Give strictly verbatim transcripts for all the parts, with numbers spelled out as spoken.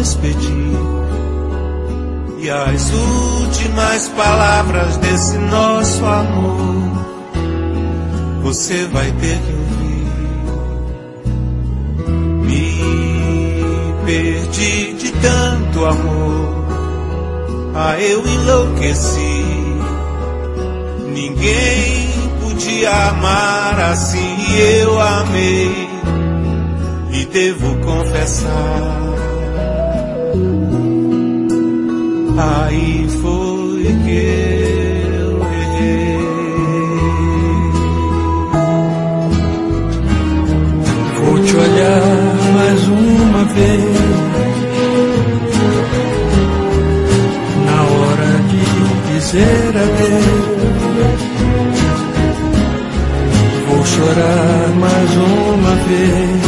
despedir. E as últimas palavras desse nosso amor você vai ter que ouvir. Me perdi de tanto amor, ah, eu enlouqueci. Ninguém podia amar assim, eu amei. E devo confessar, aí foi que eu errei. Vou te olhar mais uma vez, na hora de dizer adeus. Vou chorar mais uma vez,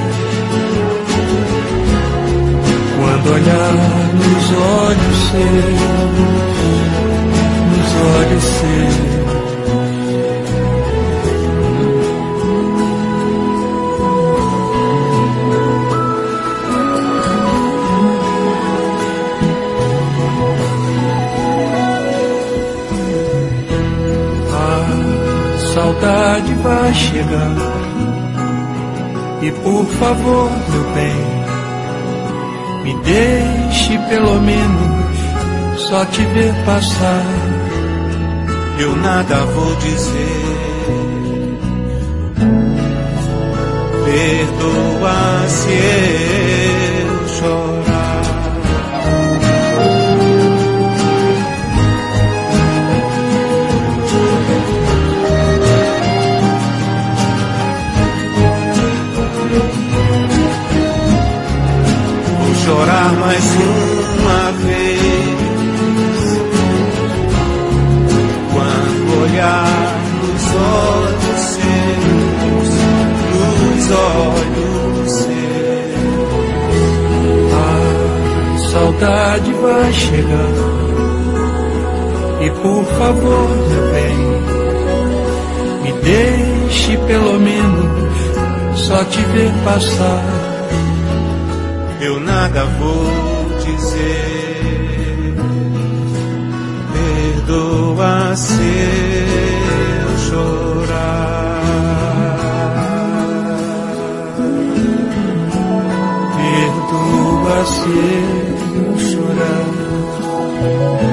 quando olhar nos olhos seus, nos olhos seus. A saudade vai chegar, e por favor, meu bem, me deixe pelo menos só te ver passar. Eu nada vou dizer, perdoa se eu chorar. Chorar mais uma vez, quando olhar nos olhos seus, nos olhos seus. A saudade vai chegar, e por favor, meu bem, me deixe pelo menos só te ver passar. Eu nada vou dizer, perdoa se eu chorar, perdoa se eu chorar.